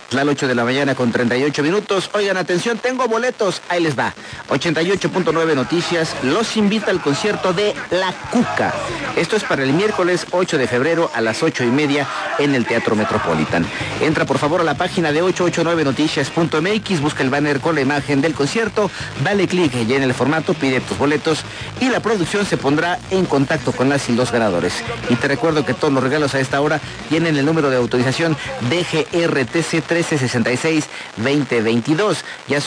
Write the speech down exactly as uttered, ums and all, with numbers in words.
las ocho de la mañana con treinta y ocho minutos. Oigan, atención, tengo boletos, ahí les va. ochenta y ocho punto nueve Noticias los invita al concierto de La Cuca. Esto es para el miércoles ocho de febrero a las ocho y media en el Teatro Metropolitan. Entra por favor a la página de ochocientos ochenta y nueve noticias punto m x, busca el banner con la imagen del concierto, dale clic, llena el formato, pide tus boletos y la producción se pondrá en contacto con las y los ganadores. Y te recuerdo que todos los regalos a esta hora tienen el número de autorización D G R T C trece sesenta y seis veinte veintidós. Ya